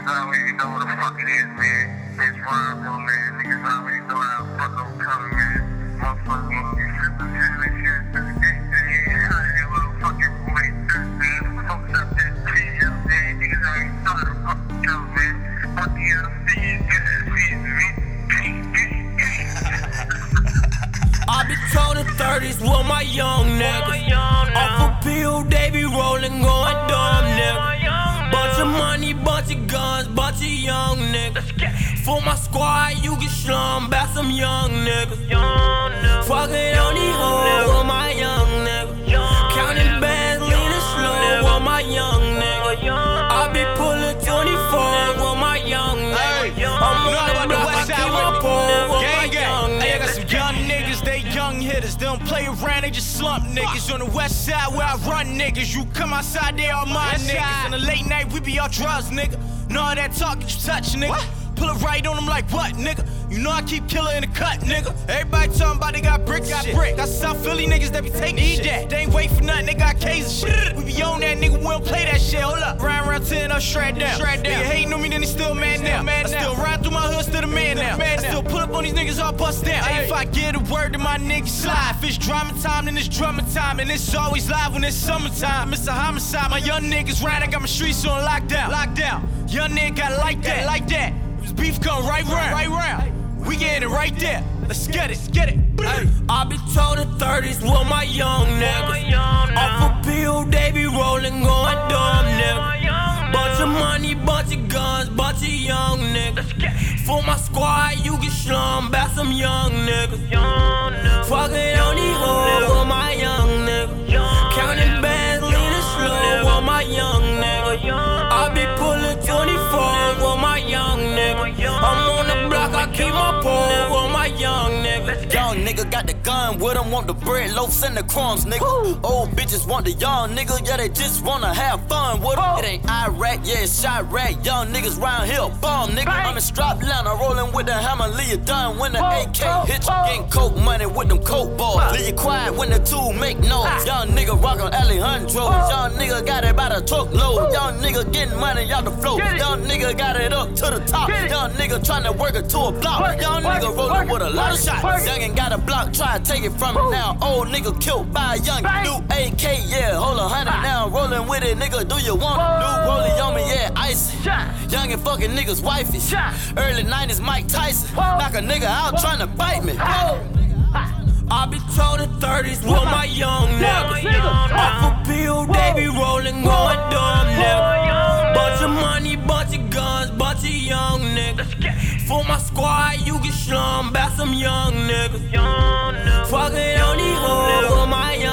already know what the fuck it is, man. It's rhymes on, man. Niggas already know how the fuck I'm coming, man. Motherfucker, you shit, motherfucking boy, man. Folks up that shit, man. Niggas already know how the fuck I'm coming, man. Fuck the I be told the 30s with my young niggas. Off a pill, they be rolling, going dumb, nigga. Bunch of money, bunch of guns, bunch of young niggas. For my squad, you get slummed by some young niggas. Fucking on these hoes with my young niggas. Counting bands, leaning slow with my young nigga. I be pulling 24 with my young nigga. I'm on the block, I keep my pole with my young nigga. I got some young niggas, they young hitters. They don't play around, they just slump niggas. On the west side where I run niggas. You come outside, they all my niggas. In the late night, we be all drugs, nigga. Know all that talk, get you touch, nigga. Pull it right on them like what, nigga? You know I keep killer in the cut, nigga. Everybody talking about they got bricks, Got South Philly niggas that be taking shit. That. They ain't wait for nothing, they got K's and shit. We be on that, nigga, we don't play that shit. Hold up, round 10, up straight down. Nigga hating on me, then he still mad now. I still ride through my hood, still the man now. I still pull up on these niggas, all bust down. Hey, if I get a word to my niggas slide. If it's drama time, then it's drama time. And it's always live when it's summertime. It's a homicide, my young niggas ride, I got my streets on lockdown. Young nigga got it like that. This beef come right round. We getting it right there. Let's get it. Ay, I be told the 30s with my young niggas. Off a pill, they be rolling, going dumb, nigga. Bunch of money, bunch of guns, bunch of young niggas. For my squad, you get slummed by some young niggas. Fucking on these hoes with my young nigga. Counting bands, leaning slow with my young nigga. I be pulling 24 with my young nigga. I'm on the block, I keep my pole with my young nigga. Young nigga got the gun with him, want the bread, loaves and the crumbs, nigga. Old bitches want the young nigga, yeah, they just wanna have fun with him. It ain't Iraq, yeah, it's Chirac. Young niggas round here, bomb, nigga. I'm a strap line, rolling with the hammer, leave you done when the AK hit you. Getting coke money with them coke boys. Leave you quiet when the two make noise. Young nigga rockin' Alejandro. Young nigga got it by the truckload. Young nigga getting money out the flow. Young nigga got it up to the top. Young nigga tryna work it to a block. Young nigga rollin' with a lot of shots. Youngin' got a block, try to take it from him now. Old nigga killed by a young new AK, yeah, hold 100 now. Rollin' with it, nigga, do you want it? New rollie on me, yeah, icy. Youngin' fucking niggas wifey. Early 90s Mike Tyson. Knock a nigga out tryna bite me. I be told the 30s with my young niggas. Off a pill, they be rolling, going dumb, nigga. Bunch of money, bunch of guns, bunch of young niggas. For my squad, you get slummed by some young niggas. Fucking on these hoes with my young